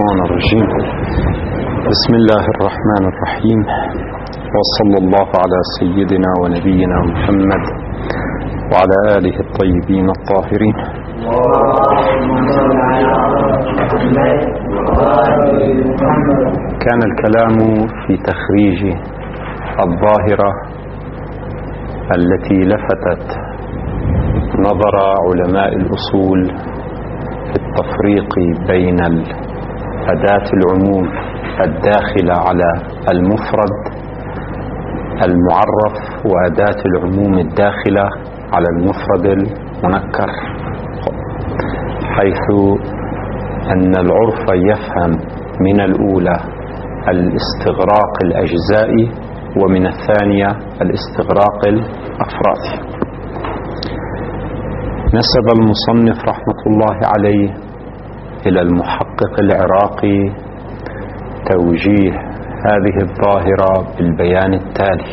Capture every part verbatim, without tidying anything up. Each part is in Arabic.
الشيطان الرجيم. بسم الله الرحمن الرحيم، وصلى الله على سيدنا ونبينا محمد وعلى آله الطيبين الطاهرين. كان الكلام في تخريج الظاهرة التي لفتت نظر علماء الأصول في التفريق بين أداة العموم الداخلة على المفرد المعرف وأداة العموم الداخلة على المفرد المنكر، حيث أن العرف يفهم من الأولى الاستغراق الأجزائي ومن الثانية الاستغراق الأفرادي. نسب المصنف رحمة الله عليه إلى المحقق العراقي توجيه هذه الظاهرة بالبيان التالي: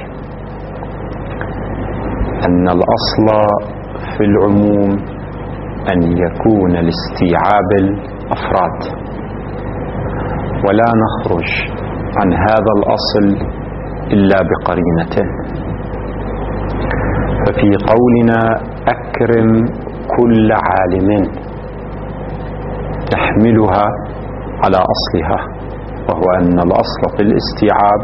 أن الأصل في العموم أن يكون لاستيعاب الأفراد، ولا نخرج عن هذا الأصل إلا بقرينة. ففي قولنا أكرم كل عالم نحملها على أصلها، وهو أن الأصل في الاستيعاب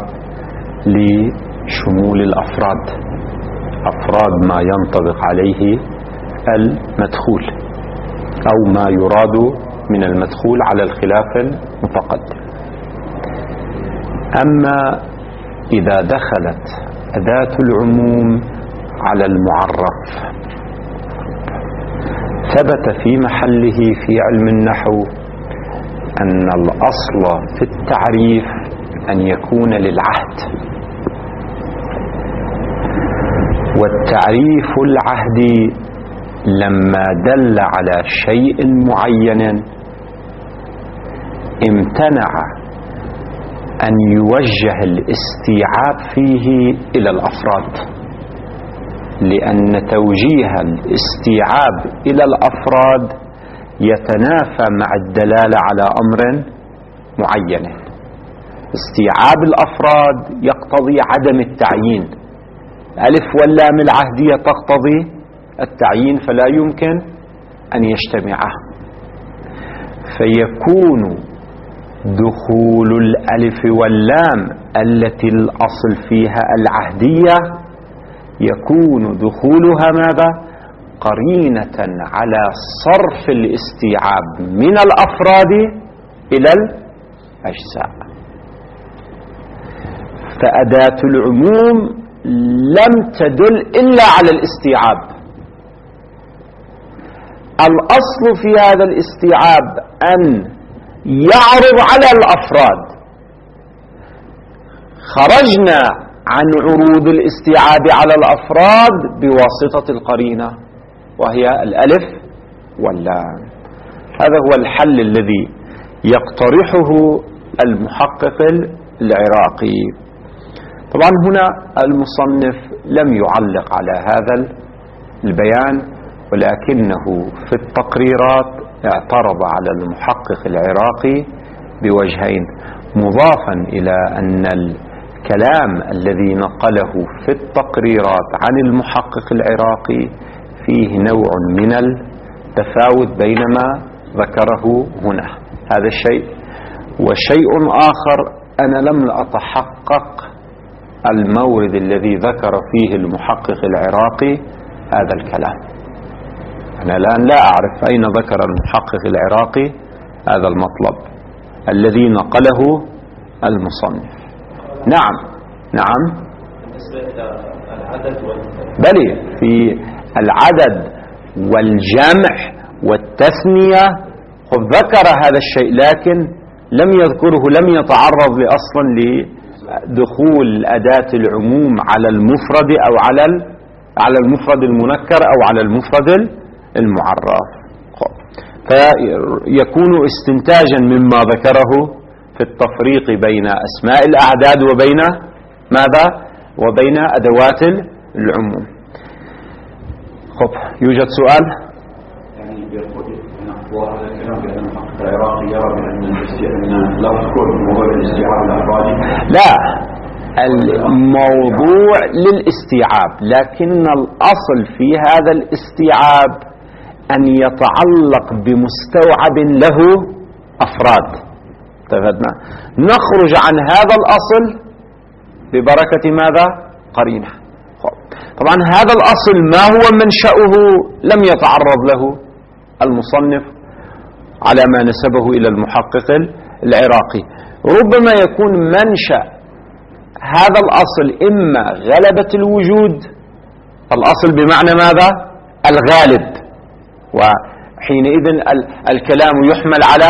لشمول الأفراد، أفراد ما ينطبق عليه المدخول أو ما يراد من المدخول على الخلاف المتقدم. أما إذا دخلت أداة العموم على المعرف، ثبت في محله في علم النحو أن الأصل في التعريف أن يكون للعهد، والتعريف العهدي لما دل على شيء معين امتنع أن يوجه الاستيعاب فيه إلى الأفراد، لأن توجيه الاستيعاب إلى الأفراد يتنافى مع الدلالة على أمر معين. استيعاب الأفراد يقتضي عدم التعيين، ألف واللام العهدية تقتضي التعيين، فلا يمكن أن يجتمعا، فيكون دخول الألف واللام التي الأصل فيها العهدية يكون دخولها ماذا؟ قرينة على صرف الاستيعاب من الأفراد إلى الأجزاء. فأداة العموم لم تدل إلا على الاستيعاب. الأصل في هذا الاستيعاب أن يعرض على الأفراد. خرجنا عن عروض الاستيعاب على الأفراد بواسطة القرينة وهي الألف واللام. هذا هو الحل الذي يقترحه المحقق العراقي. طبعا هنا المصنف لم يعلق على هذا البيان، ولكنه في التقريرات اعترض على المحقق العراقي بوجهين، مضافا إلى أن الكلام الذي نقله في التقريرات عن المحقق العراقي فيه نوع من التفاوت بين ما ذكره هنا، هذا الشيء. وشيء آخر، أنا لم أتحقق المورد الذي ذكر فيه المحقق العراقي هذا الكلام. أنا الآن لا أعرف أين ذكر المحقق العراقي هذا المطلب الذي نقله المصنف. نعم نعم بالنسبة إلى العدد بلي في العدد والجمع والتثنية ذكر هذا الشيء، لكن لم يذكره، لم يتعرض لأصلا لدخول أداة العموم على المفرد أو على على المفرد المنكر أو على المفرد المعرف. فيكون استنتاجا مما ذكره في التفريق بين أسماء الأعداد وبين ماذا؟ وبين أدوات العموم. خب، يوجد سؤال؟ يعني بيقول هذا الكلام بأن المحقق العراقي يرى بأن لا تكون موضوع الاستيعاب الأفرادي؟ لا، الموضوع للاستيعاب، لكن الأصل في هذا الاستيعاب أن يتعلق بمستوعب له أفراد. اتفقنا؟ نخرج عن هذا الأصل ببركة ماذا؟ قرينة. طبعا هذا الأصل ما هو منشأه لم يتعرض له المصنف على ما نسبه إلى المحقق العراقي. ربما يكون منشأ هذا الأصل إما غلبة الوجود، الأصل بمعنى ماذا؟ الغالب، وحينئذ الكلام يحمل على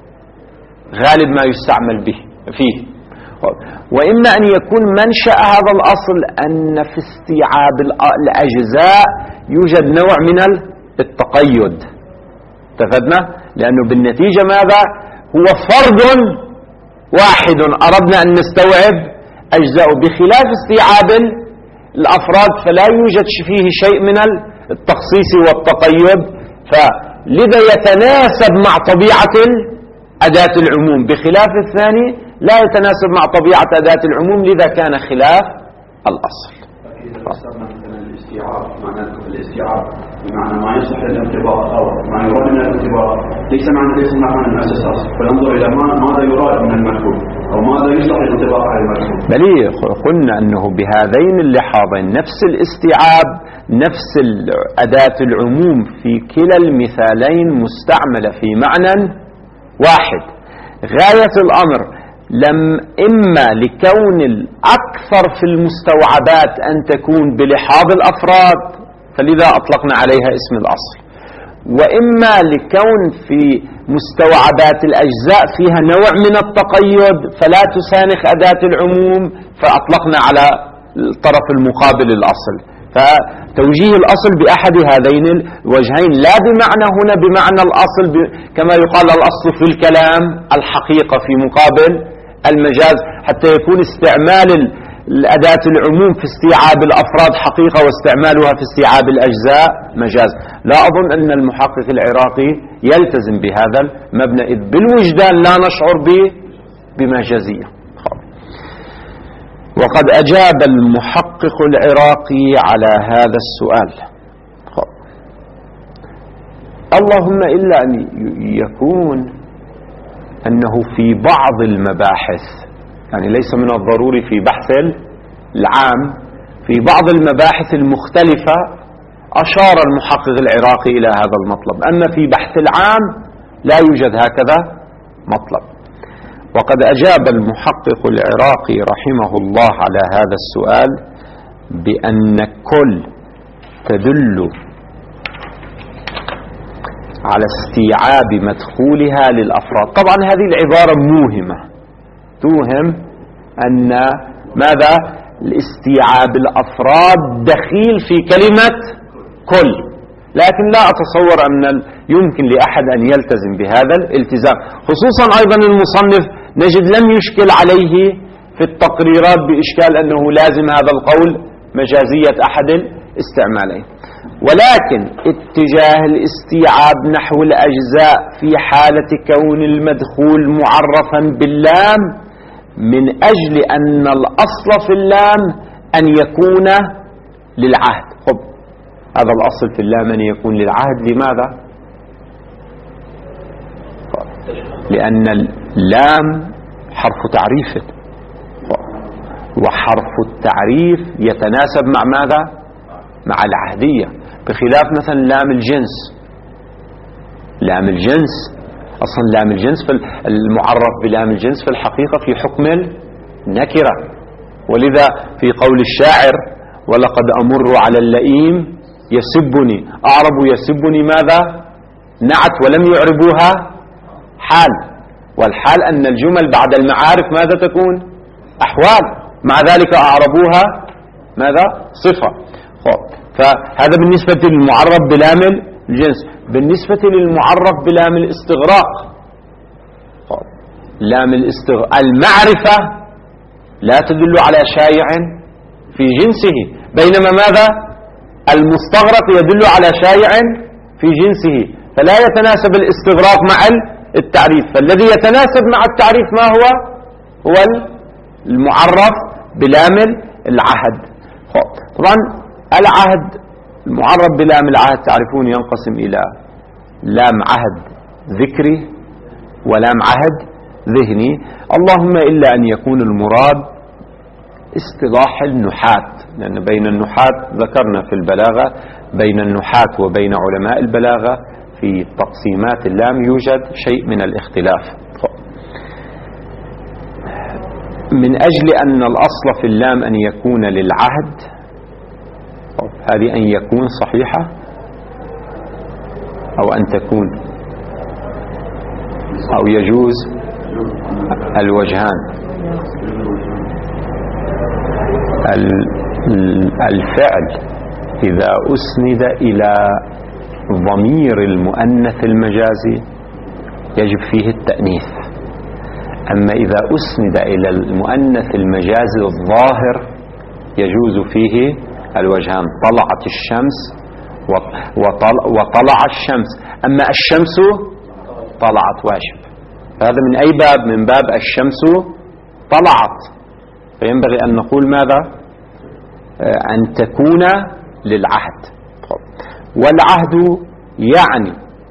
غالب ما يستعمل به فيه. وإما أن يكون منشأ هذا الأصل أن في استيعاب الأجزاء يوجد نوع من التقيد. اتفقنا؟ لأنه بالنتيجة ماذا؟ هو فرد واحد أردنا أن نستوعب أجزاء، بخلاف استيعاب الأفراد فلا يوجد فيه شيء من التخصيص والتقيد، فلذا يتناسب مع طبيعة أداة العموم، بخلاف الثاني لا يتناسب مع طبيعة أداة العموم، لذا كان خلاف الأصل. إذا استخدم مثلا الاستيعاب معنى الاستيعاب بمعنى ما يصح الانطباق أو ما يراد من الانطباق، ليس معنى ليس معنى من الأساس، فننظر إلى ماذا يراد من المفهوم أو ماذا يصح الانطباق على المفهوم. بل قلنا أنه بهذين اللحاظين نفس الاستيعاب نفس أداة العموم في كلا المثالين مستعملة في معنى واحد. غاية الأمر لم إما لكون الأكثر في المستوعبات أن تكون بلحاظ الأفراد فلذا أطلقنا عليها اسم الأصل، وإما لكون في مستوعبات الأجزاء فيها نوع من التقيد فلا تسانخ أداة العموم فأطلقنا على الطرف المقابل الأصل. فتوجيه الأصل بأحد هذين الوجهين، لا بمعنى هنا بمعنى الأصل كما يقال الأصل في الكلام الحقيقة في مقابل المجاز، حتى يكون استعمال الأداة العموم في استيعاب الأفراد حقيقة واستعمالها في استيعاب الأجزاء مجاز. لا أظن أن المحقق العراقي يلتزم بهذا المبنى، إذ بالوجدان لا نشعر بمجازية. وقد أجاب المحقق العراقي على هذا السؤال، اللهم إلا أن يكون أنه في بعض المباحث، يعني ليس من الضروري في بحث العام، في بعض المباحث المختلفة أشار المحقق العراقي إلى هذا المطلب، أما في بحث العام لا يوجد هكذا مطلب. وقد أجاب المحقق العراقي رحمه الله على هذا السؤال بأن كل تدل على استيعاب مدخولها للأفراد. طبعا هذه العبارة موهمة، توهم أن ماذا؟ الاستيعاب الأفراد دخيل في كلمة كل، لكن لا أتصور أن يمكن لأحد أن يلتزم بهذا الالتزام، خصوصا أيضا المصنف نجد لم يشكل عليه في التقريرات بإشكال أنه لازم هذا القول مجازية أحد الاستعمالين. ولكن اتجاه الاستيعاب نحو الأجزاء في حالة كون المدخول معرفا باللام من أجل أن الأصل في اللام أن يكون للعهد. خب هذا الأصل في اللام أن يكون للعهد، لماذا؟ لأن اللام حرف تعريف، وحرف التعريف يتناسب مع ماذا؟ مع العهدية، بخلاف مثلا لام الجنس. لام الجنس أصلا لام الجنس في المعرف بلام الجنس في الحقيقة في حكم النكرة، ولذا في قول الشاعر ولقد أمر على اللئيم يسبني، أعرب يسبني ماذا؟ نعت ولم يعربوها حال، والحال أن الجمل بعد المعارف ماذا تكون؟ أحوال، مع ذلك أعربوها ماذا؟ صفة. فهذا بالنسبة للمعرف بلام الجنس. بالنسبة للمعرف بلام الاستغراق، لام الاستغراق المعرفة لا تدل على شايع في جنسه، بينما ماذا؟ المستغرق يدل على شايع في جنسه، فلا يتناسب الاستغراق مع التعريف، فالذي يتناسب مع التعريف ما هو؟ هو المعرف بلام العهد. طبعا العهد المعرف بلام العهد تعرفون ينقسم إلى لام عهد ذكري ولام عهد ذهني، اللهم إلا أن يكون المراد اصطلاح النحاة، لأن بين النحاة ذكرنا في البلاغة بين النحاة وبين علماء البلاغة في تقسيمات اللام يوجد شيء من الاختلاف. من أجل أن الأصل في اللام أن يكون للعهد، هذه أن يكون صحيحة أو أن تكون أو يجوز الوجهان. الفعل إذا أسند إلى ضمير المؤنث المجازي يجب فيه التأنيث، أما إذا أسند إلى المؤنث المجازي الظاهر يجوز فيه الوجهان. طلعت الشمس وطلع الشمس، أما الشمس طلعت واجب، هذا من أي باب؟ من باب الشمس طلعت، فينبغي أن نقول ماذا؟ أن تكون للعهد. والعهد يعني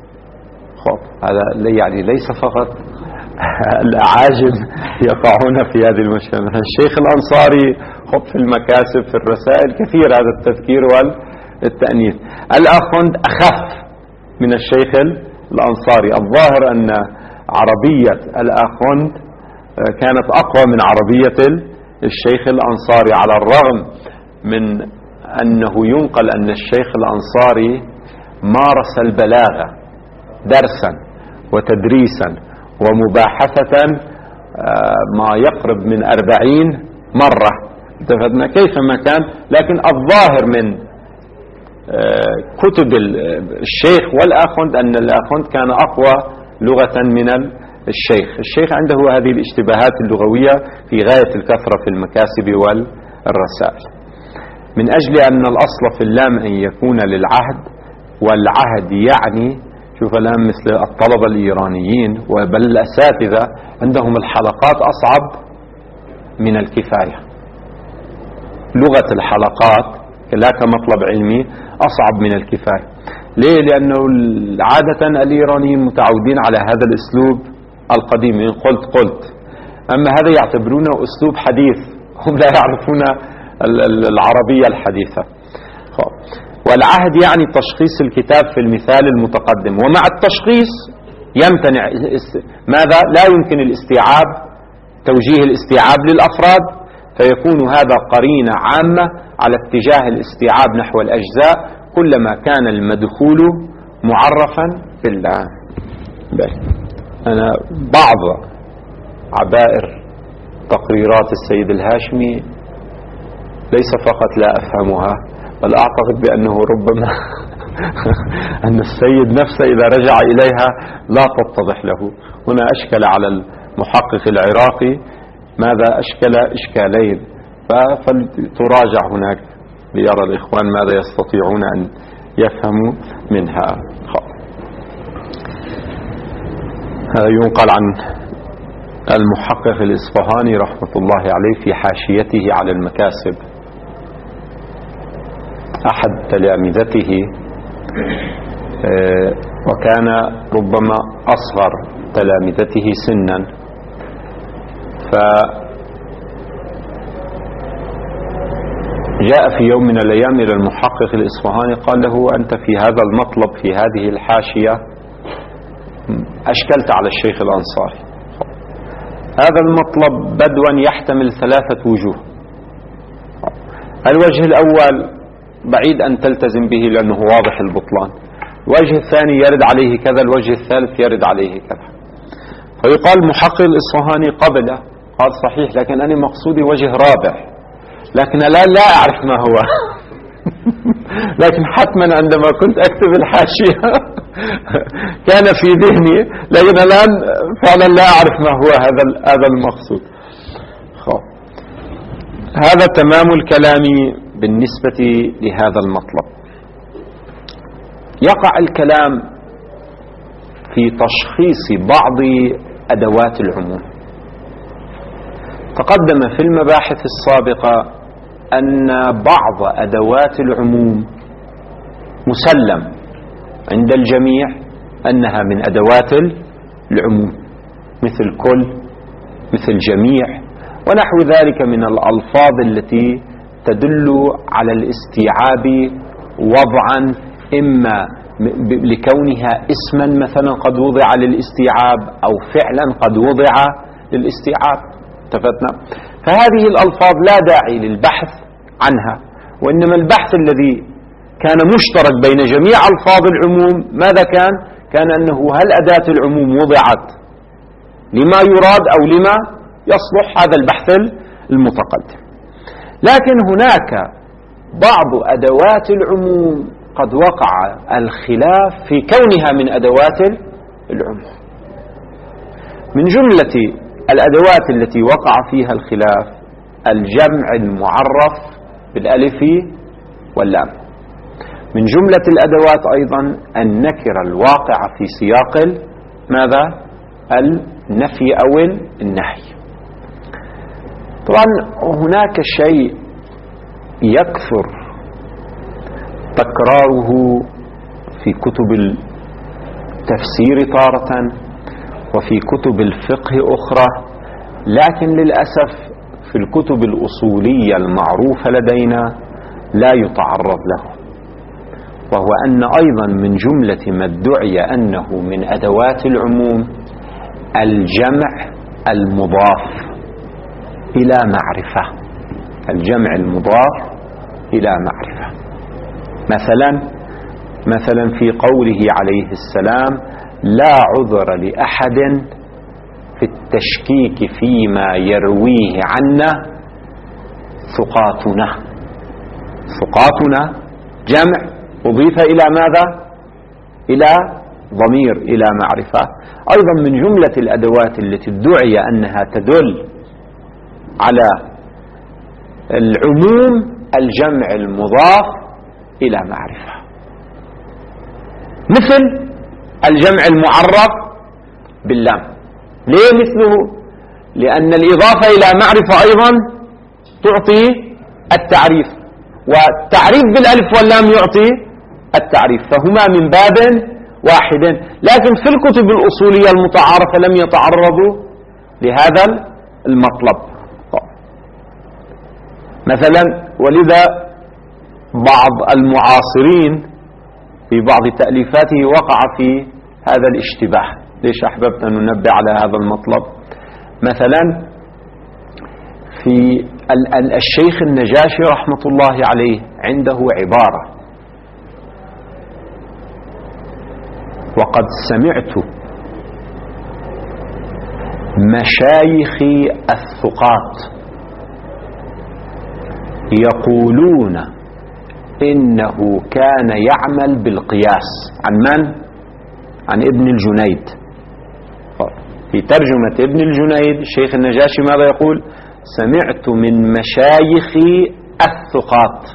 هذا يعني ليس فقط الأعاجم يقعون في هذه المشكلة. الشيخ الأنصاري في المكاسب في الرسائل كثير هذا التذكير والتأنيث. الأخوند أخف من الشيخ الأنصاري، الظاهر أن عربية الأخوند كانت أقوى من عربية الشيخ الأنصاري، على الرغم من أنه ينقل أن الشيخ الأنصاري مارس البلاغة درسا وتدريسا ومباحثة ما يقرب من أربعين مرة، اتفقنا كيفما كان، لكن الظاهر من كتب الشيخ والآخوند أن الآخوند كان أقوى لغة من الشيخ. الشيخ عنده هذه الاشتباهات اللغوية في غاية الكثرة في المكاسب والرسائل. من أجل أن الأصل في اللام أن يكون للعهد، والعهد يعني شوف الآن مثل الطلبة الإيرانيين وبل الأساتذة عندهم الحلقات أصعب من الكفاية. لغة الحلقات لا كمطلب علمي أصعب من الكفاية. ليه؟ لأنه عادة الإيرانيين متعودين على هذا الأسلوب القديم، إن قلت قلت، أما هذا يعتبرونه أسلوب حديث، هم لا يعرفون العربية الحديثة. والعهد يعني تشخيص الكتاب في المثال المتقدم، ومع التشخيص يمتنع ماذا؟ لا يمكن الاستيعاب، توجيه الاستيعاب للأفراد، فيكون هذا قرينة عامة على اتجاه الاستيعاب نحو الأجزاء كلما كان المدخول معرفا في اللام. أنا بعض عبائر تقريرات السيد الهاشمي ليس فقط لا أفهمها، بل أعتقد بأنه ربما أن السيد نفسه إذا رجع إليها لا تتضح له. هنا أشكل على المحقق العراقي ماذا؟ أشكل إشكالين، فلتراجع هناك ليرى الإخوان ماذا يستطيعون أن يفهموا منها. هذا ينقل عن المحقق الإصفهاني رحمة الله عليه في حاشيته على المكاسب. أحد تلامذته وكان ربما أصغر تلامذته سنا، فجاء في يوم من الأيام إلى المحقق الإصفهاني قال له: أنت في هذا المطلب في هذه الحاشية أشكلت على الشيخ الأنصاري. هذا المطلب بدوا يحتمل ثلاثة وجوه. الوجه الأول بعيد أن تلتزم به لأنه واضح البطلان، الوجه الثاني يرد عليه كذا، الوجه الثالث يرد عليه كذا. فيقال محقق الإصفهاني قبله قال صحيح، لكن أنا مقصودي وجه رابع، لكن لا لا أعرف ما هو لكن حتما عندما كنت أكتب الحاشية كان في ذهني، لكن الآن فعلا لا أعرف ما هو هذا هذا المقصود. خب. هذا تمام الكلام بالنسبة لهذا المطلب. يقع الكلام في تشخيص بعض أدوات العموم. تقدم في المباحث السابقة أن بعض أدوات العموم مسلم عند الجميع أنها من أدوات العموم، مثل كل، مثل جميع، ونحو ذلك من الألفاظ التي تدل على الاستيعاب وضعا، إما لكونها اسما مثلا قد وضع للاستيعاب، أو فعلا قد وضع للاستيعاب. اتفقنا؟ فهذه الألفاظ لا داعي للبحث عنها، وإنما البحث الذي كان مشترك بين جميع ألفاظ العموم ماذا كان؟ كان أنه هل أداة العموم وضعت لما يراد أو لما يصلح؟ هذا البحث المتقدم. لكن هناك بعض أدوات العموم قد وقع الخلاف في كونها من أدوات العموم. من جملة الأدوات التي وقع فيها الخلاف الجمع المعرف بالألف واللام. من جملة الأدوات أيضا النكرة الواقعة في سياق ماذا؟ النفي أو النهي. طبعا هناك شيء يكثر تكراره في كتب التفسير تارة وفي كتب الفقه أخرى، لكن للأسف في الكتب الأصولية المعروفة لدينا لا يتعرض له، وهو أن أيضا من جملة ما ادعي أنه من أدوات العموم الجمع المضاف إلى معرفة. الجمع المضاف إلى معرفة، مثلا مثلا في قوله عليه السلام: لا عذر لأحد في التشكيك فيما يرويه عنا ثقاتنا. ثقاتنا جمع أضيف إلى ماذا؟ إلى ضمير، إلى معرفة. أيضا من جملة الأدوات التي ادعي أنها تدل على العموم الجمع المضاف إلى معرفة، مثل الجمع المعرف باللام. ليه مثله؟ لأن الإضافة إلى معرفة أيضا تعطي التعريف، والتعريف بالألف واللام يعطي التعريف، فهما من باب واحد. لكن في الكتب الأصولية المتعارفة لم يتعرضوا لهذا المطلب مثلا، ولذا بعض المعاصرين في بعض تأليفاته وقع في هذا الاشتباه. ليش أحببت أن ننبه على هذا المطلب؟ مثلا في الشيخ النجاشي رحمة الله عليه عنده عبارة: وقد سمعت مشايخي الثقات يقولون إنه كان يعمل بالقياس. عن من؟ عن ابن الجنيد. في ترجمة ابن الجنيد الشيخ النجاشي ماذا يقول؟ سمعت من مشايخي الثقات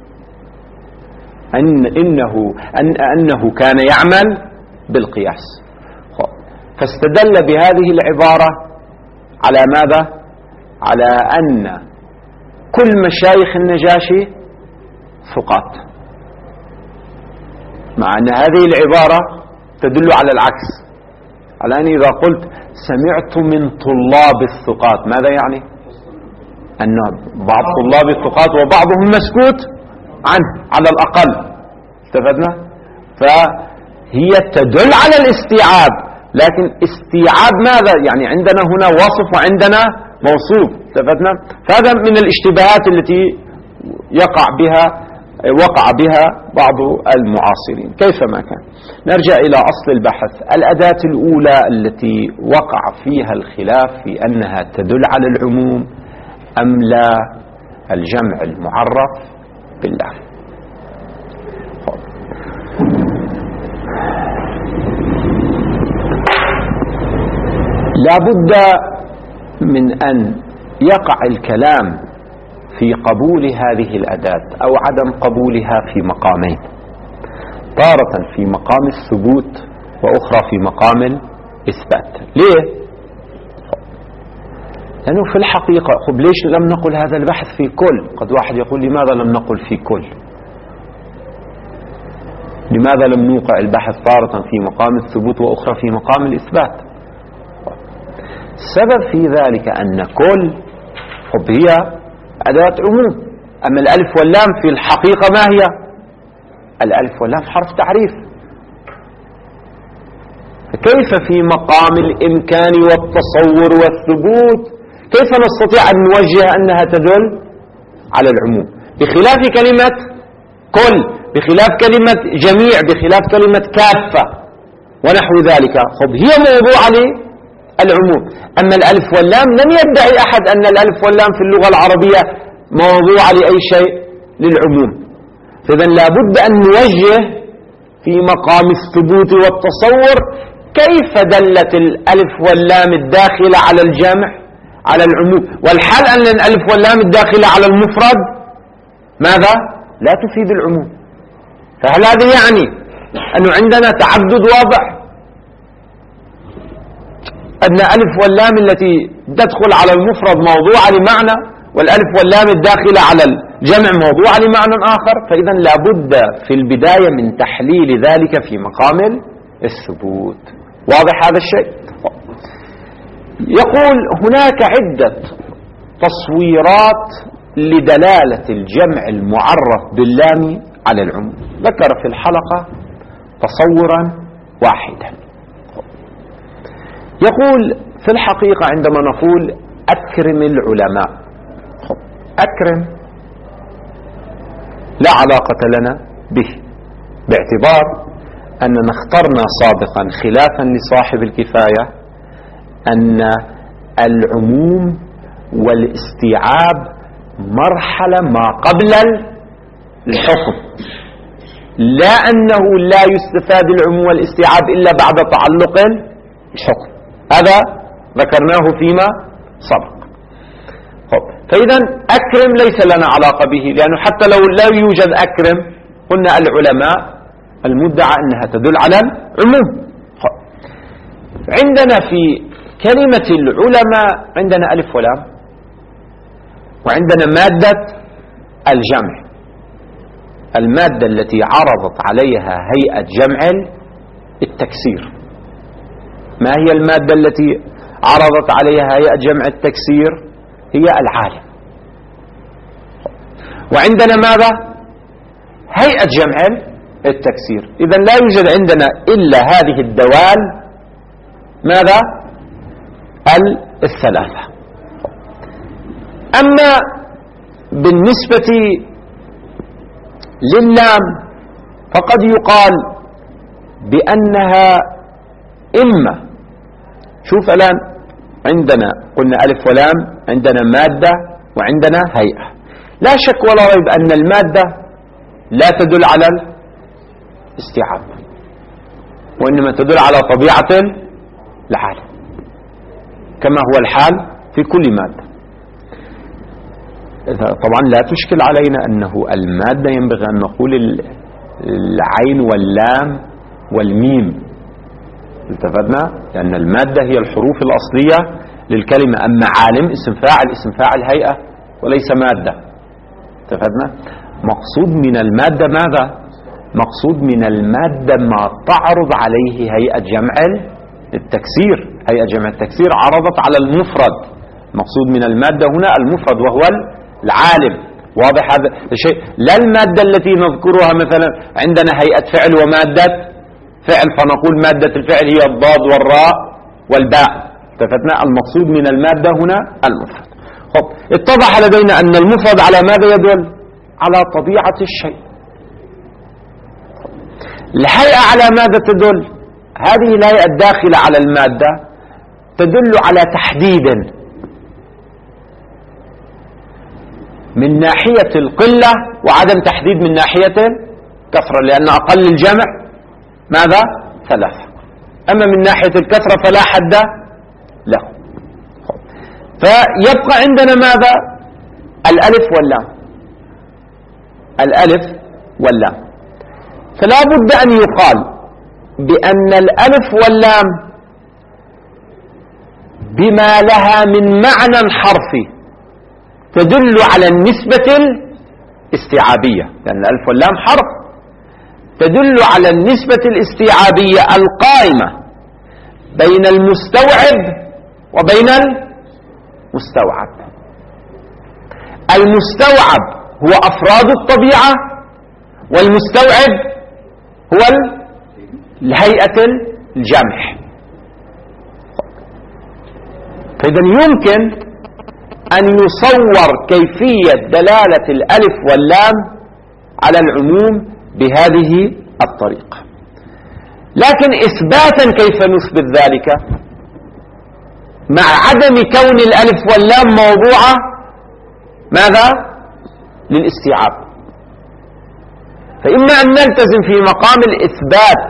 أن إنه أن أنه كان يعمل بالقياس. فاستدل بهذه العبارة على ماذا؟ على أن كل مشايخ النجاشي ثقات، مع أن هذه العبارة تدل على العكس، على أن إذا قلت سمعت من طلاب الثقات ماذا يعني؟ أن بعض طلاب الثقات وبعضهم مسكوت عنه على الأقل. استفدنا؟ فهي تدل على الاستيعاب، لكن استيعاب ماذا؟ يعني عندنا هنا وصف وعندنا موصوف. استفدنا؟ فهذا من الاشتباهات التي يقع بها وقع بها بعض المعاصرين كيفما كان. نرجع إلى أصل البحث. الأداة الأولى التي وقع فيها الخلاف في أنها تدل على العموم أم لا الجمع المعرف بالله. لا بد من أن يقع الكلام في قبول هذه الأداة أو عدم قبولها في مقامين: تارة في مقام الثبوت، وأخرى في مقام الإثبات. ليه؟ لأنه في الحقيقة خب ليش لم نقل هذا البحث في كل؟ قد واحد يقول لماذا لم نقل في كل؟ لماذا لم نوقع البحث تارة في مقام الثبوت وأخرى في مقام الإثبات؟ السبب في ذلك أن كل خب هي أداة عموم، أما الألف واللام في الحقيقة ما هي؟ الألف واللام حرف تعريف. فكيف في مقام الإمكان والتصور والثبوت كيف نستطيع أن نوجه أنها تدل على العموم، بخلاف كلمة كل، بخلاف كلمة جميع، بخلاف كلمة كافة ونحو ذلك؟ خب هي موضوعة للعموم. أما الألف واللام لم يدعي أحد أن الألف واللام في اللغة العربية موضوعة لأي شيء للعموم. فإذن لابد أن نوجه في مقام الثبوت والتصور كيف دلت الألف واللام الداخلة على الجمع على العموم، والحال أن الألف واللام الداخلة على المفرد ماذا؟ لا تفيد العموم. فهل هذا يعني أنه عندنا تعدد واضح؟ أن ألف واللام التي تدخل على المفرد موضوعة لمعنى، والألف واللام الداخلة على الجمع موضوعة لمعنى آخر؟ فإذا لابد في البداية من تحليل ذلك في مقام الثبوت. واضح هذا الشيء؟ يقول هناك عدة تصويرات لدلالة الجمع المعرف باللام على العموم. ذكر في الحلقة تصورا واحدا. يقول في الحقيقة عندما نقول أكرم العلماء، أكرم لا علاقة لنا به، باعتبار أننا اخترنا سابقا خلافا لصاحب الكفاية أن العموم والاستيعاب مرحلة ما قبل الحكم، لا أنه لا يستفاد العموم والاستيعاب إلا بعد تعلق الحكم. هذا ذكرناه فيما سبق. فإذا أكرم ليس لنا علاقة به، لأنه حتى لو لا يوجد أكرم قلنا العلماء المدعى أنها تدل على العموم. عندنا في كلمة العلماء عندنا ألف ولام، وعندنا مادة الجمع، المادة التي عرضت عليها هيئة جمع التكسير. ما هي المادة التي عرضت عليها هيئة جمع التكسير؟ هي العالم. وعندنا ماذا؟ هيئة جمع التكسير. إذن لا يوجد عندنا إلا هذه الدوال ماذا؟ الثلاثة. أما بالنسبة لللام فقد يقال بأنها إما، شوف الآن عندنا قلنا ألف ولام، عندنا مادة وعندنا هيئة. لا شك ولا ريب أن المادة لا تدل على الاستيعاب، وإنما تدل على طبيعة العالم كما هو الحال في كل مادة. طبعا لا تشكل علينا أنه المادة ينبغي أن نقول العين واللام والميم، التفتنا، لأن المادة هي الحروف الأصلية للكلمة. أما عالم اسم فاعل، اسم فاعل هيئة وليس مادة، التفتنا. مقصود من المادة ماذا؟ مقصود من المادة ما تعرض عليه هيئة جمع التكسير. هيئة جمع التكسير عرضت على المفرد، مقصود من المادة هنا المفرد وهو العالم. واضح هذا الشيء؟ لا المادة التي نذكرها مثلا عندنا هيئة فعل ومادة فعل فنقول مادة الفعل هي الضاد والراء والباء، اتفقنا. المقصود من المادة هنا المفرد. خب اتضح لدينا أن المفرد على ماذا يدل؟ على طبيعة الشيء. الهيئة على ماذا تدل؟ هذه الهيئة الداخلة على المادة تدل على تحديد من ناحية القلة وعدم تحديد من ناحية الكثرة، لأن أقل الجمع ماذا؟ ثلاثة. أما من ناحية الكثرة فلا حد له. فيبقى عندنا ماذا؟ الألف واللام، الألف واللام. فلا بد أن يقال بأن الألف واللام بما لها من معنى حرفي تدل على النسبة الاستيعابية، لأن الألف واللام حرف تدل على النسبة الاستيعابية القائمة بين المستوعب وبين المستوعب. المستوعب هو أفراد الطبيعة، والمستوعب هو الهيئة الجمع. فإذا يمكن أن يصور كيفية دلالة الألف واللام على العموم بهذه الطريقة، لكن إثباتا كيف نثبت ذلك مع عدم كون الألف واللام موضوعة ماذا؟ للاستيعاب. فإما أن نلتزم في مقام الإثبات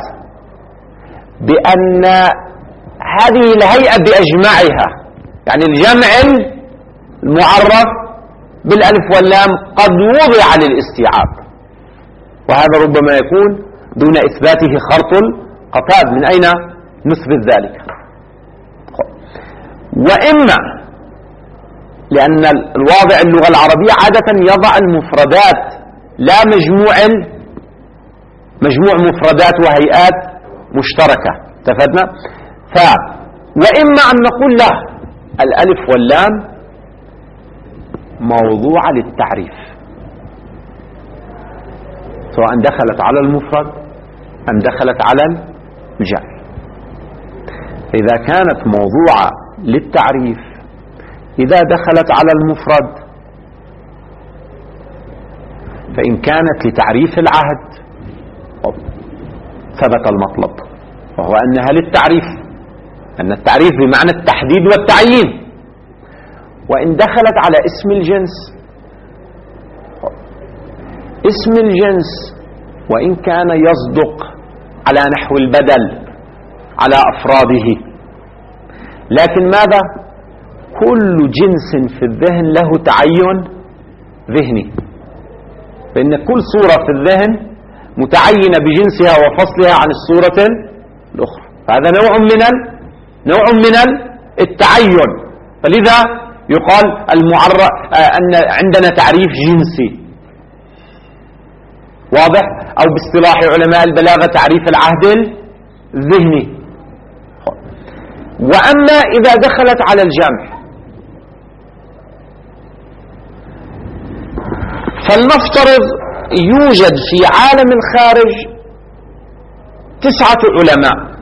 بأن هذه الهيئة بأجمعها، يعني الجمع المعرف بالألف واللام قد وضع للاستيعاب، وهذا ربما يكون دون إثباته خرط القفاز. من أين نثبت ذلك؟ وإما لأن الواضع اللغة العربية عادة يضع المفردات لا مجموع مجموع مفردات وهيئات مشتركة، اتفقنا؟ ف وإما أن نقول لا، الألف واللام موضوعة للتعريف سواء دخلت على المفرد أم دخلت على الجمع. إذا كانت موضوعة للتعريف، إذا دخلت على المفرد فإن كانت لتعريف العهد ثبت المطلب، وهو أنها للتعريف، أن التعريف بمعنى التحديد والتعيين. وإن دخلت على اسم الجنس، اسم الجنس وإن كان يصدق على نحو البدل على أفراده، لكن ماذا؟ كل جنس في الذهن له تعين ذهني، فإن كل صورة في الذهن متعينة بجنسها وفصلها عن الصورة الأخرى، فهذا نوع من ال... نوع من التعين. فلذا يقال المعرف أن عندنا تعريف جنسي واضح، أو باصطلاح علماء البلاغة تعريف العهد الذهني. وأما إذا دخلت على الجمع، فلنفترض يوجد في عالم الخارج تسعة علماء،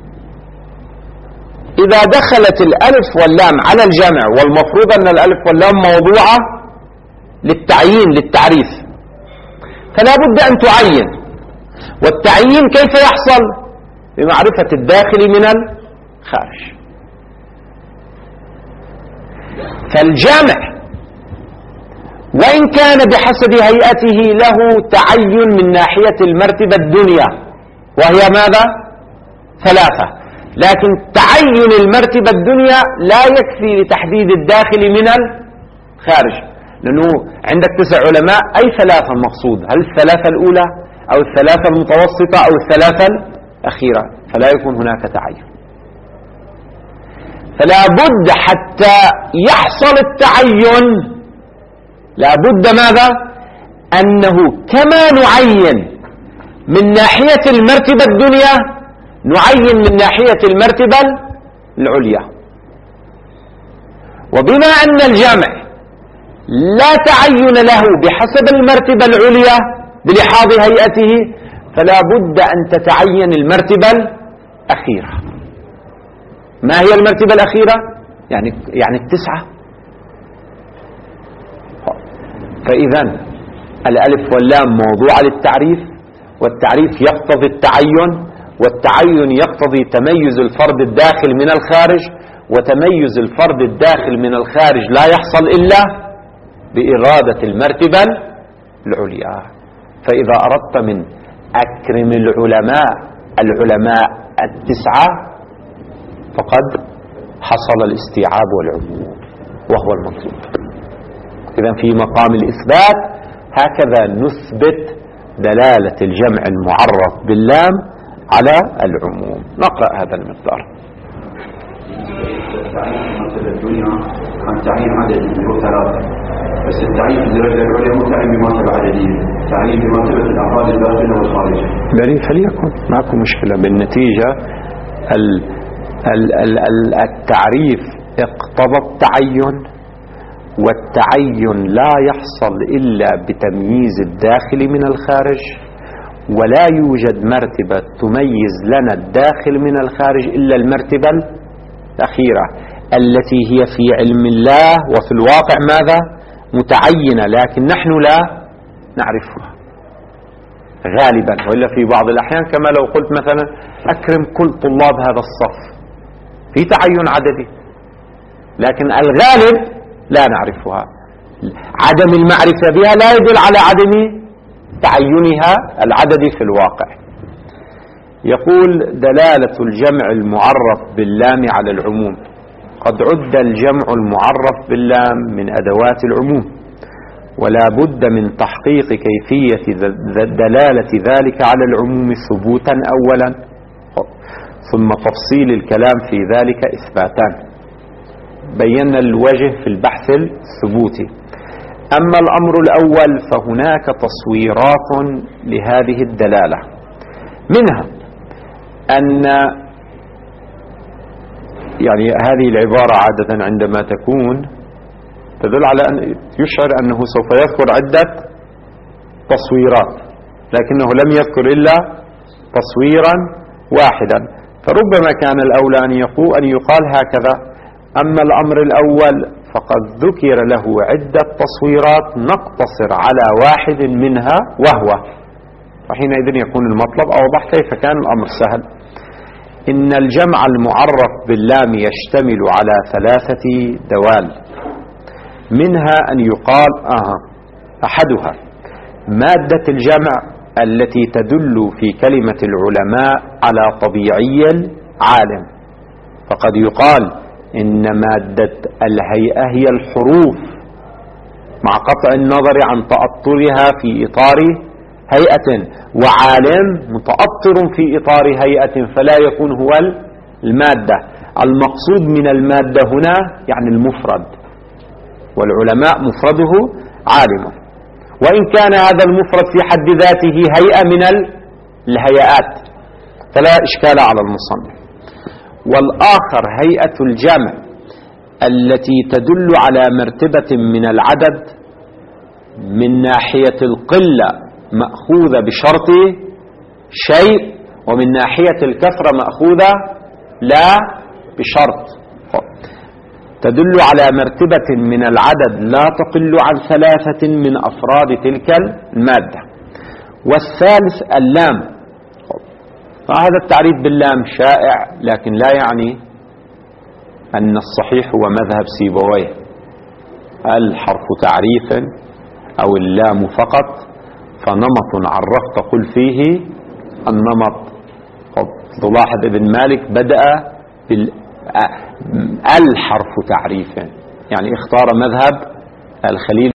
إذا دخلت الألف واللام على الجمع، والمفروض أن الألف واللام موضوعة للتعيين للتعريف، فلا بد أن تعين. والتعيين كيف يحصل؟ بمعرفة الداخل من الخارج. فالجامع وإن كان بحسب هيئته له تعين من ناحية المرتبة الدنيا، وهي ماذا؟ ثلاثة، لكن تعين المرتبة الدنيا لا يكفي لتحديد الداخل من الخارج، لأنه عندك تسع علماء، أي ثلاثة المقصود؟ هل الثلاثة الأولى أو الثلاثة المتوسطة أو الثلاثة الأخيرة؟ فلا يكون هناك تعين. فلا بد حتى يحصل التعين، لا بد ماذا؟ أنه كما نعين من ناحية المرتبة الدنيا نعين من ناحية المرتبة العليا. وبما أن الجمع لا تعين له بحسب المرتبة العليا بلحاظ هيئته، فلا بد أن تتعين المرتبة الأخيرة. ما هي المرتبة الأخيرة؟ يعني يعني التسعة. فإذا الألف واللام موضوع للتعريف، والتعريف يقتضي التعين، والتعين يقتضي تميز الفرد الداخل من الخارج، وتميز الفرد الداخل من الخارج لا يحصل إلا بإرادة المرتبة العليا. فإذا أردت من أكرم العلماء العلماء التسعة فقد حصل الاستيعاب والعموم، وهو المطلوب. إذن في مقام الإثبات هكذا نثبت دلالة الجمع المعرف باللام على العموم. نقرأ هذا المقدار. التعيين في مرتبة الدنيا كان تعيين عددي اللي هو ثلاثة، بس التعيين في الدرجة العليا مو تعيين بمرتبة عددية، تعيين بمرتبة الأفراد الداخلية والخارجية. بل فليكن ماكو مشكلة. بالنتيجة ال ال ال ال التعريف اقتضى التعين، والتعين لا يحصل إلا بتمييز الداخل من الخارج، ولا يوجد مرتبة تميز لنا الداخل من الخارج إلا المرتبة الأخيرة التي هي في علم الله وفي الواقع ماذا؟ متعينة، لكن نحن لا نعرفها غالبا. وإلا في بعض الأحيان كما لو قلت مثلا أكرم كل طلاب هذا الصف، في تعين عددي، لكن الغالب لا نعرفها. عدم المعرفة بها لا يدل على عدم تعينها العددي في الواقع. يقول دلالة الجمع المعرف باللام على العموم. قد عد الجمع المعرف باللام من أدوات العموم، ولا بد من تحقيق كيفية دلالة ذلك على العموم ثبوتا أولا، ثم تفصيل الكلام في ذلك إثباتان. بينا الوجه في البحث الثبوتي. أما الأمر الأول فهناك تصويرات لهذه الدلالة، منها أن يعني هذه العبارة عادة عندما تكون تدل على أن يشعر أنه سوف يذكر عدة تصويرات، لكنه لم يذكر إلا تصويرا واحدا، فربما كان الأولى أن يقول أن يقال هكذا. أما الأمر الأول فقد ذكر له عدة تصويرات نقتصر على واحد منها وهو، وحينئذ يكون المطلب أوضح كيف كان الأمر سهل. إن الجمع المعرف باللام يشتمل على ثلاثة دوال، منها أن يقال آه أحدها مادة الجمع التي تدل في كلمة العلماء على طبيعي العالم، فقد يقال إن مادة الهيئة هي الحروف مع قطع النظر عن تأطرها في إطار هيئة، وعالم متأطر في إطار هيئة فلا يكون هو المادة. المقصود من المادة هنا يعني المفرد، والعلماء مفرده عالم، وإن كان هذا المفرد في حد ذاته هيئة من الهيئات فلا إشكال على المصنف. والآخر هيئة الجمع التي تدل على مرتبة من العدد من ناحية القلة مأخوذة بشرط شيء، ومن ناحية الكثرة مأخوذة لا بشرط، تدل على مرتبة من العدد لا تقل عن ثلاثة من أفراد تلك المادة. والثالث اللام. هذا التعريف باللام شائع، لكن لا يعني أن الصحيح هو مذهب سيبويه، الحرف تعريف أو اللام فقط، فنمط عرفت قل فيه النمط. تلاحظ ابن مالك بدأ بالحرف تعريف، يعني اختار مذهب الخليل